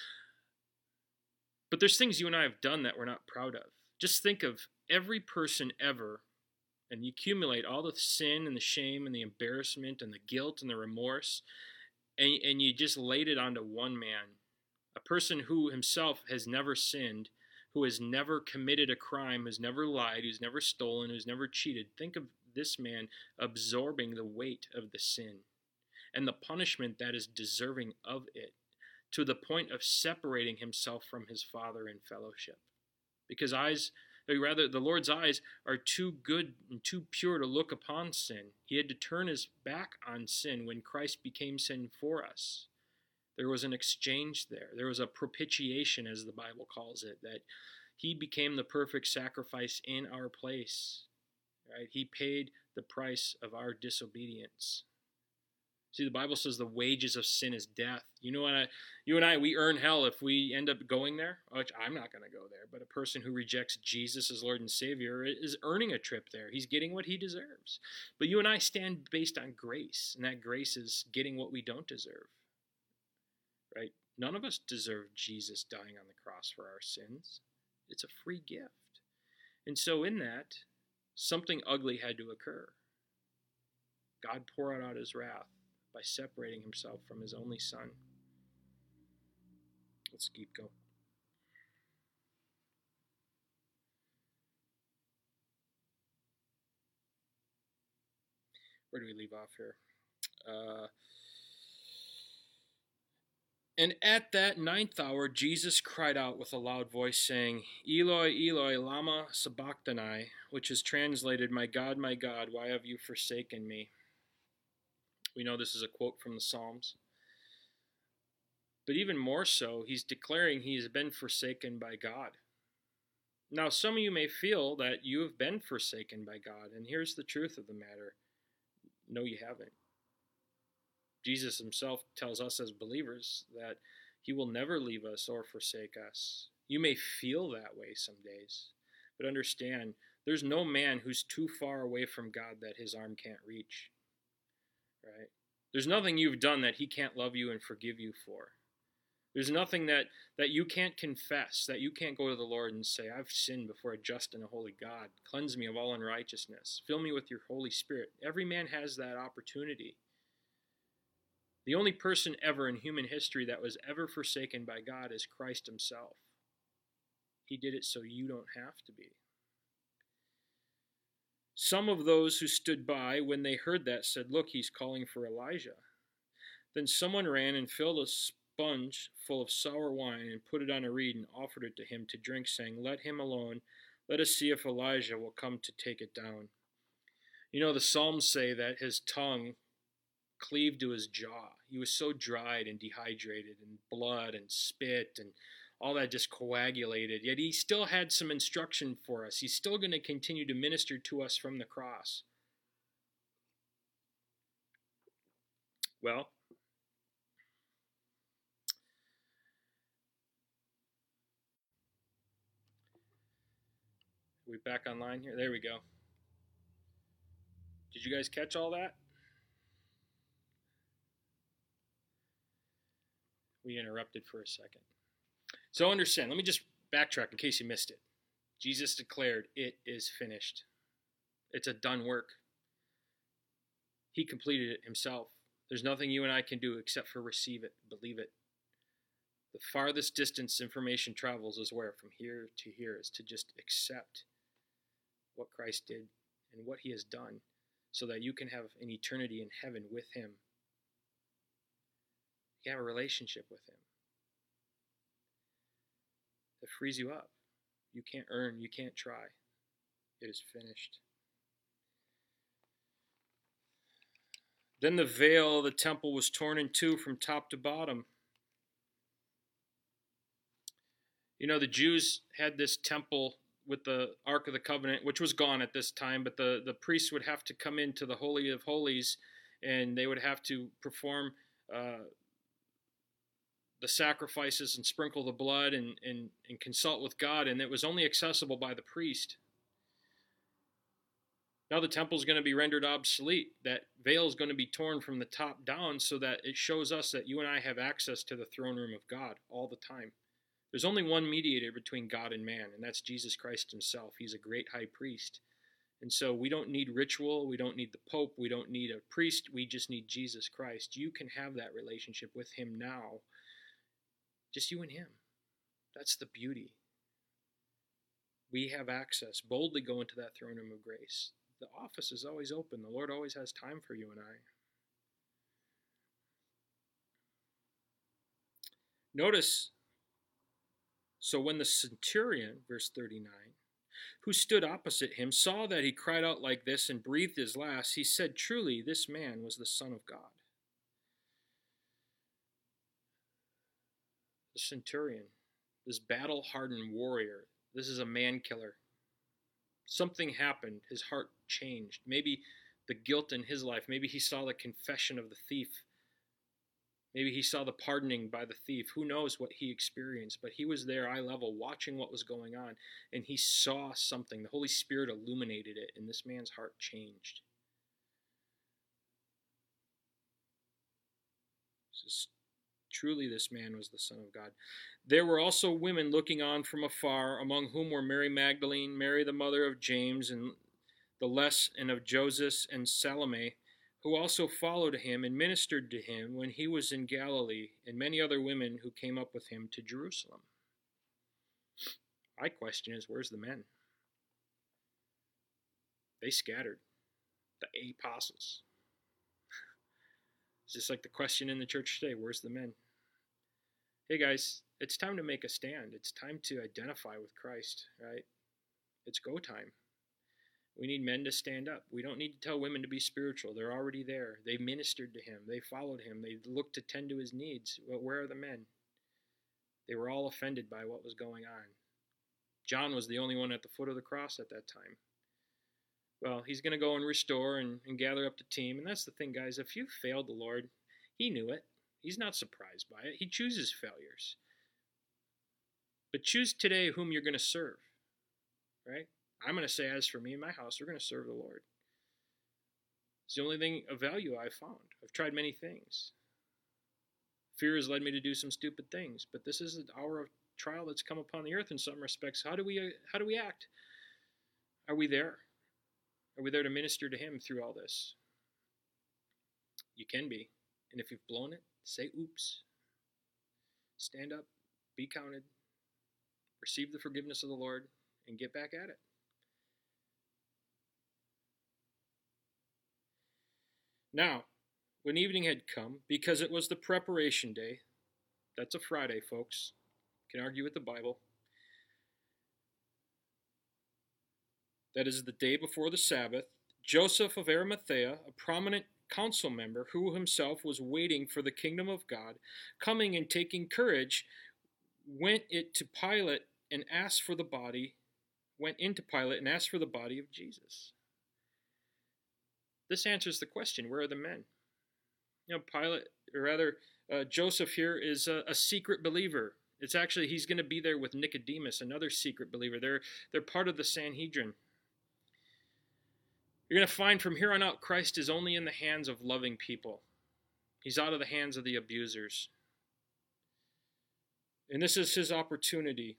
But there's things you and I have done that we're not proud of. Just think of every person ever, and you accumulate all the sin and the shame and the embarrassment and the guilt and the remorse, and you just laid it onto one man, a person who himself has never sinned, who has never committed a crime, who's never lied, who's never stolen, who's never cheated. Think of this man absorbing the weight of the sin and the punishment that is deserving of it, to the point of separating himself from his Father in fellowship. Because the Lord's eyes are too good and too pure to look upon sin. He had to turn his back on sin when Christ became sin for us. There was an exchange there. There was a propitiation, as the Bible calls it, that he became the perfect sacrifice in our place. Right? He paid the price of our disobedience. See, the Bible says the wages of sin is death. You and I, we earn hell if we end up going there, which I'm not going to go there. But a person who rejects Jesus as Lord and Savior is earning a trip there. He's getting what he deserves. But you and I stand based on grace, and that grace is getting what we don't deserve. Right? None of us deserve Jesus dying on the cross for our sins. It's a free gift. And so in that, something ugly had to occur. God poured out his wrath by separating himself from his only Son. Let's keep going. Where do we leave off here? And at that 9th hour, Jesus cried out with a loud voice, saying, Eloi, Eloi, lama sabachthani, which is translated, my God, why have you forsaken me? We know this is a quote from the Psalms. But even more so, he's declaring he has been forsaken by God. Now, some of you may feel that you have been forsaken by God, and here's the truth of the matter. No, you haven't. Jesus himself tells us as believers that he will never leave us or forsake us. You may feel that way some days, but understand, there's no man who's too far away from God that his arm can't reach. Right? There's nothing you've done that he can't love you and forgive you for. There's nothing that you can't confess, that you can't go to the Lord and say, I've sinned before a just and a holy God. Cleanse me of all unrighteousness. Fill me with your Holy Spirit. Every man has that opportunity. The only person ever in human history that was ever forsaken by God is Christ himself. He did it so you don't have to be. Some of those who stood by when they heard that said, look, he's calling for Elijah. Then someone ran and filled a sponge full of sour wine and put it on a reed and offered it to him to drink, saying, let him alone. Let us see if Elijah will come to take it down. You know, the Psalms say that his tongue cleaved to his jaw. He was so dried and dehydrated, and blood and spit and all that just coagulated. Yet he still had some instruction for us. He's still going to continue to minister to us from the cross. Well, are we back online here? There we go. Did you guys catch all that? We interrupted for a second. So understand, let me just backtrack in case you missed it. Jesus declared, it is finished. It's a done work. He completed it himself. There's nothing you and I can do except for receive it, believe it. The farthest distance information travels is where? From here to here, is to just accept what Christ did and what he has done so that you can have an eternity in heaven with him. You have a relationship with him. That frees you up. You can't earn, you can't try. It is finished. Then the veil of the temple was torn in two from top to bottom. You know, the Jews had this temple with the Ark of the Covenant, which was gone at this time, but the priests would have to come into the Holy of Holies, and they would have to perform the sacrifices and sprinkle the blood and consult with God, and it was only accessible by the priest. Now the temple is going to be rendered obsolete. That veil is going to be torn from the top down so that it shows us that you and I have access to the throne room of God all the time. There's only one mediator between God and man, and that's Jesus Christ himself. He's a great high priest. And so we don't need ritual. We don't need the Pope. We don't need a priest. We just need Jesus Christ. You can have that relationship with him now. Just you and him. That's the beauty. We have access. Boldly go into that throne room of grace. The office is always open. The Lord always has time for you and I. Notice, so when the centurion, verse 39, who stood opposite him, saw that he cried out like this and breathed his last, he said, truly, this man was the Son of God. The centurion, this battle-hardened warrior, this is a man-killer. Something happened. His heart changed. Maybe the guilt in his life. Maybe he saw the confession of the thief. Maybe he saw the pardoning by the thief. Who knows what he experienced? But he was there, eye level, watching what was going on. And he saw something. The Holy Spirit illuminated it, and this man's heart changed. Truly this man was the Son of God. There were also women looking on from afar, among whom were Mary Magdalene, Mary the mother of James, and the less, and of Joseph and Salome, who also followed him and ministered to him when he was in Galilee, and many other women who came up with him to Jerusalem. My question is, where's the men? They scattered. The apostles. It's just like the question in the church today, where's the men? Hey guys, it's time to make a stand. It's time to identify with Christ, right? It's go time. We need men to stand up. We don't need to tell women to be spiritual. They're already there. They ministered to him. They followed him. They looked to tend to his needs. Well, where are the men? They were all offended by what was going on. John was the only one at the foot of the cross at that time. Well, he's going to go and restore and gather up the team. And that's the thing, guys. If you failed the Lord, he knew it. He's not surprised by it. He chooses failures. But choose today whom you're going to serve, right? I'm going to say, as for me and my house, we're going to serve the Lord. It's the only thing of value I've found. I've tried many things. Fear has led me to do some stupid things, but this is an hour of trial that's come upon the earth in some respects. How do we act? Are we there? Are we there to minister to him through all this? You can be. And if you've blown it, say oops. Stand up, be counted, receive the forgiveness of the Lord, and get back at it. Now, when evening had come, because it was the preparation day, that's a Friday, folks. You can argue with the Bible. That is the day before the Sabbath. Joseph of Arimathea, a prominent council member who himself was waiting for the kingdom of God, coming and taking courage, went into Pilate and asked for the body of Jesus. This answers the question, where are the men? Joseph here is a secret believer. It's actually, he's going to be there with Nicodemus, another secret believer. They're part of the Sanhedrin. You're going to find from here on out, Christ is only in the hands of loving people. He's out of the hands of the abusers. And this is his opportunity.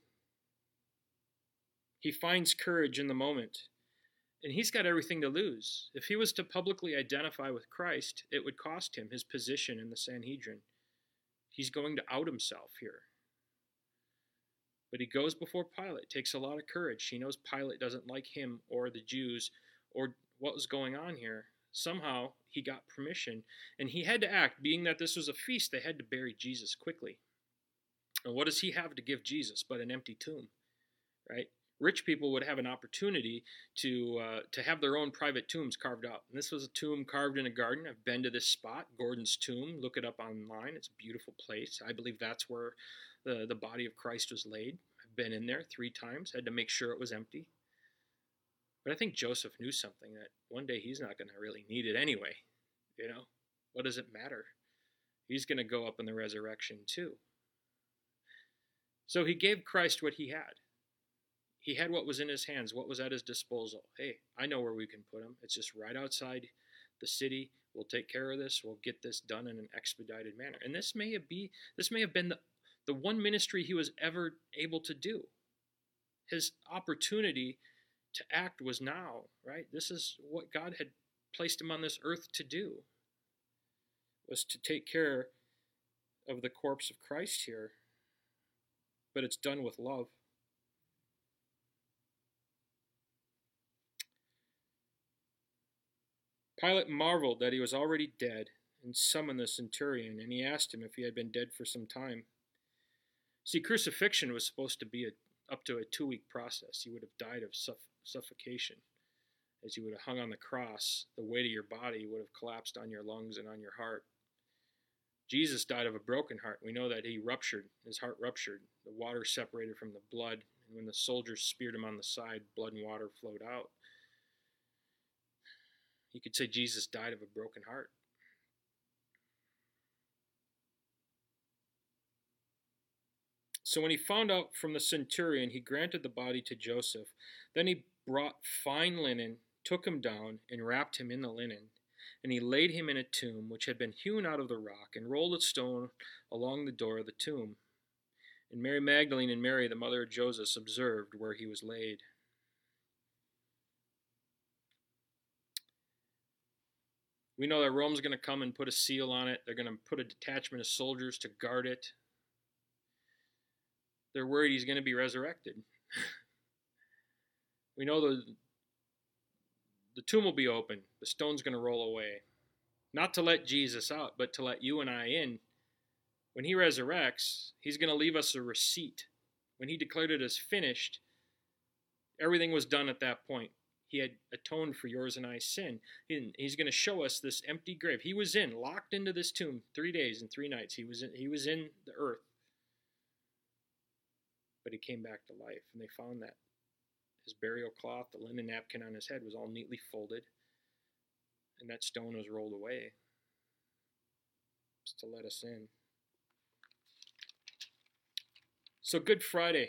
He finds courage in the moment. And he's got everything to lose. If he was to publicly identify with Christ, it would cost him his position in the Sanhedrin. He's going to out himself here. But he goes before Pilate, takes a lot of courage. He knows Pilate doesn't like him or the Jews or what was going on here. Somehow he got permission, and he had to act. Being that this was a feast, they had to bury Jesus quickly. And what does he have to give Jesus but an empty tomb, right? Rich people would have an opportunity to have their own private tombs carved out. And this was a tomb carved in a garden. I've been to this spot, Gordon's Tomb. Look it up online. It's a beautiful place. I believe that's where the body of Christ was laid. I've been in there 3 times. Had to make sure it was empty. But I think Joseph knew something, that one day he's not going to really need it anyway. What does it matter? He's going to go up in the resurrection too. So he gave Christ what he had. He had what was in his hands, what was at his disposal. Hey, I know where we can put him. It's just right outside the city. We'll take care of this. We'll get this done in an expedited manner. And this may have been the one ministry he was ever able to do. His opportunity to act was now, right? This is what God had placed him on this earth to do, was to take care of the corpse of Christ here. But it's done with love. Pilate marveled that he was already dead and summoned the centurion, and he asked him if he had been dead for some time. See, crucifixion was supposed to be up to a 2-week process. You would have died of suffocation. As you would have hung on the cross, the weight of your body would have collapsed on your lungs and on your heart. Jesus died of a broken heart. We know that his heart ruptured. The water separated from the blood, and when the soldiers speared him on the side, blood and water flowed out. You could say Jesus died of a broken heart. So when he found out from the centurion, he granted the body to Joseph. Then he brought fine linen, took him down, and wrapped him in the linen. And he laid him in a tomb which had been hewn out of the rock, and rolled a stone along the door of the tomb. And Mary Magdalene and Mary, the mother of Joseph, observed where he was laid. We know that Rome's going to come and put a seal on it. They're going to put a detachment of soldiers to guard it. They're worried he's going to be resurrected. We know the tomb will be open. The stone's going to roll away. Not to let Jesus out, but to let you and I in. When he resurrects, he's going to leave us a receipt. When he declared it as finished, everything was done at that point. He had atoned for yours and I's sin. He's going to show us this empty grave. He was locked into this tomb 3 days and 3 nights. He was in the earth. But he came back to life, and they found that his burial cloth, the linen napkin on his head, was all neatly folded, and that stone was rolled away just to let us in. So Good Friday.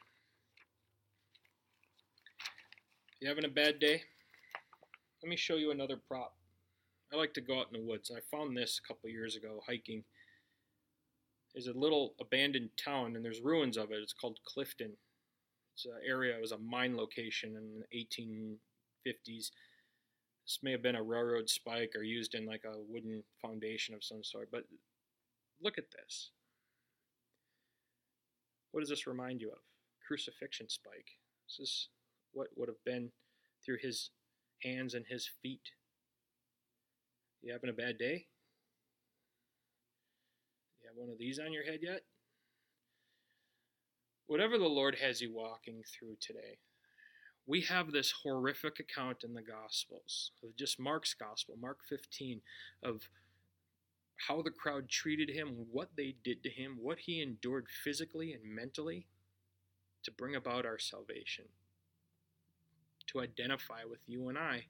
You having a bad day? Let me show you another prop. I like to go out in the woods. I found this a couple years ago hiking. There's a little abandoned town, and there's ruins of it. It's called Clifton. It's an area, it was a mine location in the 1850s. This may have been a railroad spike or used in like a wooden foundation of some sort. But look at this. What does this remind you of? Crucifixion spike. This is what would have been through his hands and his feet. You having a bad day? You have one of these on your head yet? Whatever the Lord has you walking through today, we have this horrific account in the Gospels, of just Mark's Gospel, Mark 15, of how the crowd treated him, what they did to him, what he endured physically and mentally to bring about our salvation, to identify with you and I.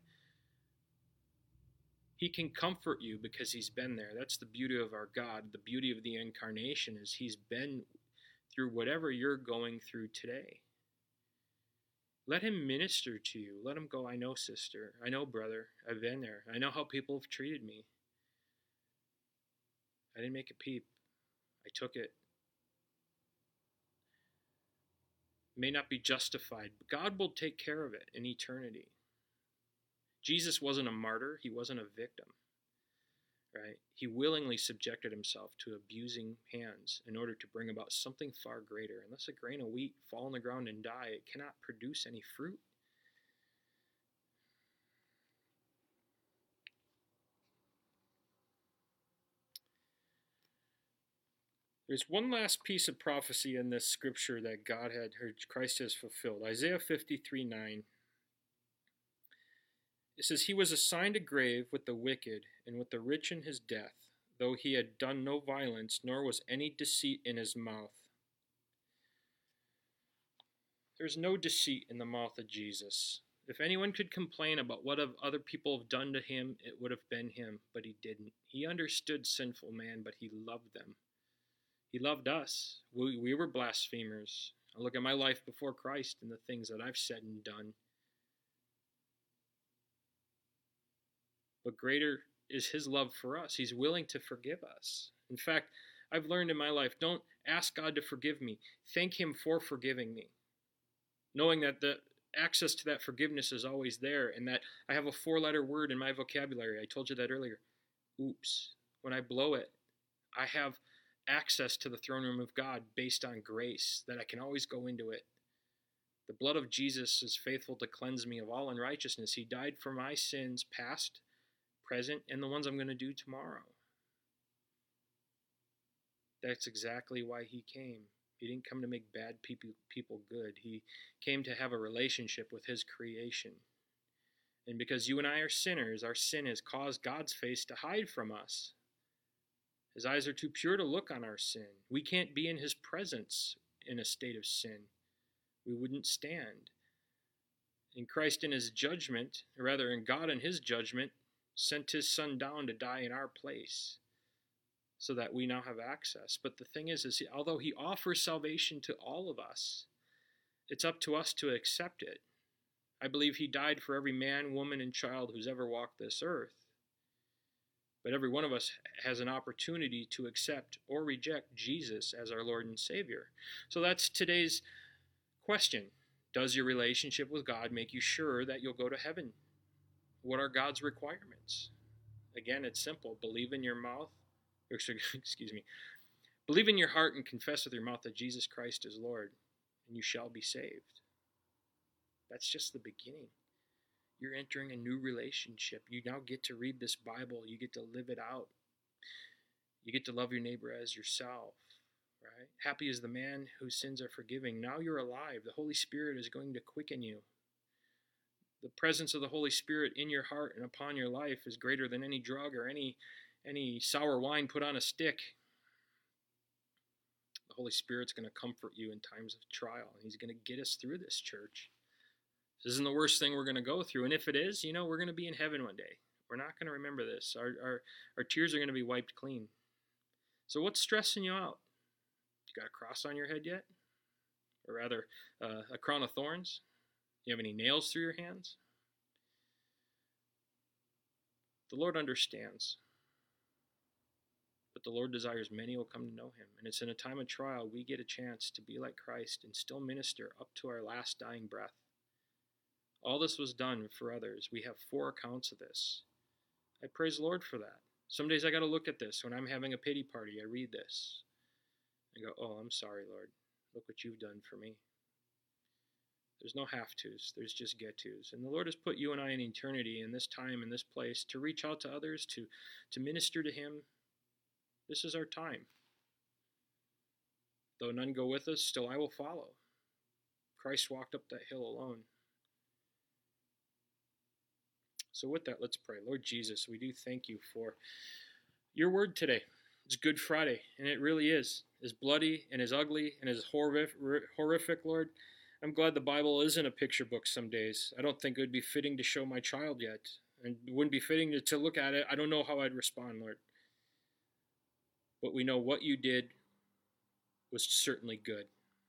He can comfort you because he's been there. That's the beauty of our God. The beauty of the incarnation is he's been through whatever you're going through today. Let him minister to you. Let him go, I know, sister. I know, brother. I've been there. I know how people have treated me. I didn't make a peep. I took it. It may not be justified, but God will take care of it in eternity. Jesus wasn't a martyr. He wasn't a victim. Right? He willingly subjected himself to abusing hands in order to bring about something far greater. Unless a grain of wheat fall on the ground and die, it cannot produce any fruit. There's one last piece of prophecy in this scripture that Christ has fulfilled. Isaiah 53:9. It says, "He was assigned a grave with the wicked and with the rich in his death, though he had done no violence, nor was any deceit in his mouth." There's no deceit in the mouth of Jesus. If anyone could complain about what other people have done to him, it would have been him, but he didn't. He understood sinful man, but he loved them. He loved us. We were blasphemers. I look at my life before Christ and the things that I've said and done. But greater is his love for us. He's willing to forgive us. In fact, I've learned in my life, don't ask God to forgive me. Thank him for forgiving me. Knowing that the access to that forgiveness is always there, and that I have a 4-letter word in my vocabulary. I told you that earlier. Oops. When I blow it, I have access to the throne room of God based on grace, that I can always go into it. The blood of Jesus is faithful to cleanse me of all unrighteousness. He died for my sins, past, present, and the ones I'm going to do tomorrow. That's exactly why he came. He didn't come to make bad people good. He came to have a relationship with his creation. And because you and I are sinners, our sin has caused God's face to hide from us. His eyes are too pure to look on our sin. We can't be in his presence in a state of sin. We wouldn't stand. And Christ in his judgment, or rather in God in his judgment, sent his son down to die in our place so that we now have access. But the thing is although he offers salvation to all of us, it's up to us to accept it. I believe he died for every man, woman, and child who's ever walked this earth. But every one of us has an opportunity to accept or reject Jesus as our Lord and Savior. So that's today's question. Does your relationship with God make you sure that you'll go to heaven? What are God's requirements? Again, it's simple. Believe in your mouth, believe in your heart and confess with your mouth that Jesus Christ is Lord, and you shall be saved. That's just the beginning. You're entering a new relationship. You now get to read this Bible. You get to live it out. You get to love your neighbor as yourself, right? Happy is the man whose sins are forgiven. Now you're alive. The Holy Spirit is going to quicken you. The presence of the Holy Spirit in your heart and upon your life is greater than any drug or any sour wine put on a stick. The Holy Spirit's going to comfort you in times of trial, and he's going to get us through this, church. This isn't the worst thing we're going to go through, and if it is, we're going to be in heaven one day. We're not going to remember this. Our tears are going to be wiped clean. So what's stressing you out? You got a cross on your head yet? Or rather, a crown of thorns? Do you have any nails through your hands? The Lord understands. But but the Lord desires many will come to know him. And it's in a time of trial we get a chance to be like Christ and still minister up to our last dying breath. All this was done for others. We have 4 accounts of this. I praise the Lord for that. Some days I got to look at this. When I'm having a pity party, I read this and go, oh, I'm sorry, Lord. Look what you've done for me. There's no have-tos. There's just get-tos. And the Lord has put you and I in eternity, in this time, in this place, to reach out to others, to minister to him. This is our time. Though none go with us, still I will follow. Christ walked up that hill alone. So with that, let's pray. Lord Jesus, we do thank you for your word today. It's Good Friday, and it really is. As bloody and as ugly and as horrific, Lord. I'm glad the Bible isn't a picture book some days. I don't think it would be fitting to show my child yet. And it wouldn't be fitting to look at it. I don't know how I'd respond, Lord. But we know what you did was certainly good.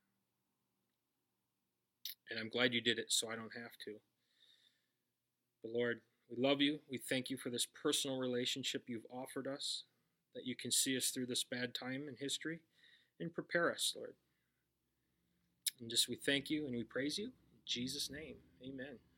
And I'm glad you did it so I don't have to. But Lord, we love you. We thank you for this personal relationship you've offered us, that you can see us through this bad time in history and prepare us, Lord. And just we thank you and we praise you. In Jesus' name, amen.